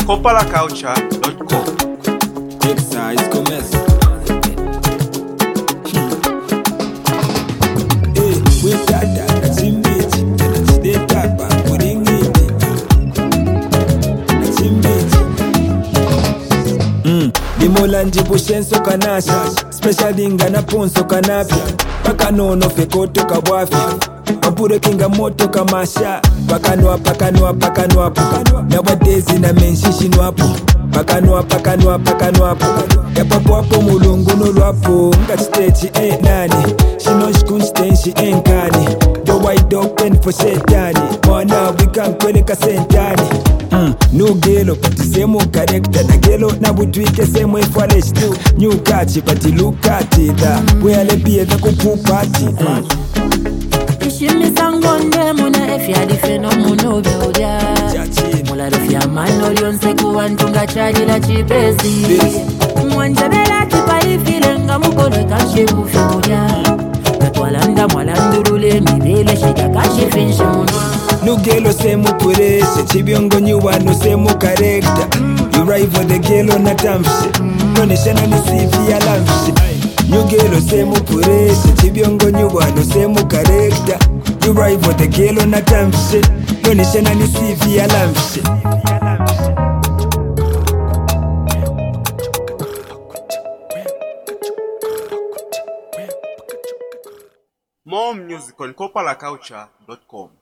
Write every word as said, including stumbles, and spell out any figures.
copa la culture dot com. Exercise commence. Eh, we tata na chimbeji, tena chideta pa kuringiti. Na chimbeji. Mm, dimola njibu shenso kanasha, special dinga na ponso kanapia. Paka nono fekoto kabwafia. Mapure kinga moto kamasha. Pakanwa pakanwa pakanwa pakanwa. Nowadays na menshishi nwapo. Pakanwa pakanwa pakanwa pakanwa. Yapapo hapo mulungu nolwapo. Nga stage eh nani. Shino shkunsten shi enkani. The wide open for shetani. Mwana wika kweleka sentani. Mm, new gelo pati semo character na gelo na butwike semo ifalesh tu. New kachi pati look at it. We ale pie na kupupati. Mm. Ishimi sangonde muna efya difeno muno beodia. Mula rufia mano lionse kuwantunga chaji la chipesi. Mwanjabela kipa ifilenga mukolo kashi kufiodia. Katwalanda mwalandurule mibele shida kashi finshi munwa. Nugelo semu pureshe chibiongo nyuwano semu karekta. You rival the gelo na tamshi. Noneshana ni sifi ya lamshi. Nugelo semu pureshe chibiongo nyuwano semu karekta. You rival the gelo na tamshi. Noneshana ni sifi ya lamshi. More music on copa la culture dot com.